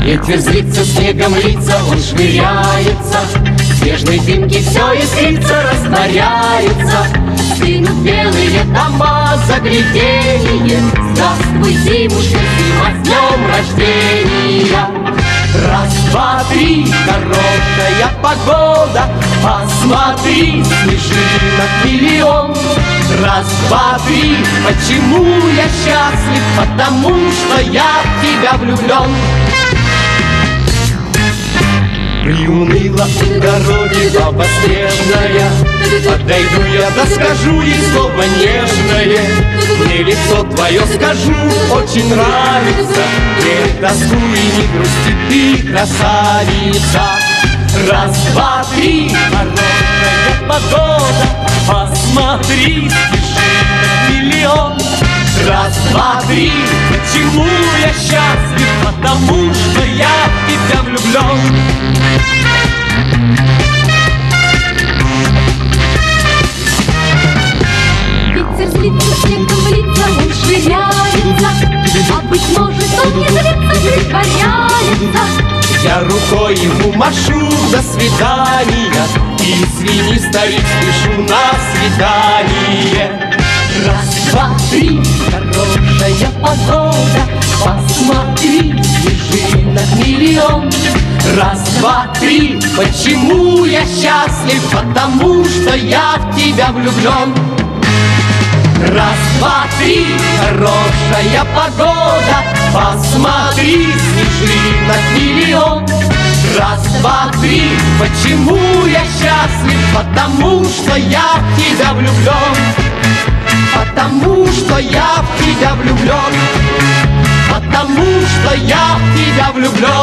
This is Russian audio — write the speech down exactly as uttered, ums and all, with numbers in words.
Ветер злится, снегом лица он швыряется, в снежной дымке все искрится, растворяется. Стынут белые дома, загляденье. Здравствуй, зимушка, зима, с днем рождения. Раз, два, три, хорошая погода, посмотри, снежинок миллион. Раз, два, три, почему я счастлив? Потому что я в тебя влюблен. Приуныла в дороге баба снежная, подойду я, да скажу ей слово нежное. Мне лицо твое, скажу, очень нравится. Не тоскуй, не грусти, ты красавица. Раз, два, три, хорошая погода, посмотри, снежинок миллион. Раз, два, три, почему я счастлив? Потому что я в тебя влюблен. Ветер злится, снегом в лица он швыряется, а быть может он не злится, притворяется. Я рукой ему машу до свидания, извини, старик, спешу на свидание. Раз, два, три, хорошая погода, посмотри, снежинок миллион. Раз, два, три, почему я счастлив? Потому что я в тебя влюблен. Раз, два, три, хорошая погода, посмотри, снежинок миллион. Раз, два, три, почему я счастлив? Потому что я в тебя влюблен. Потому что я в тебя влюблен. Потому что я в тебя влюблен.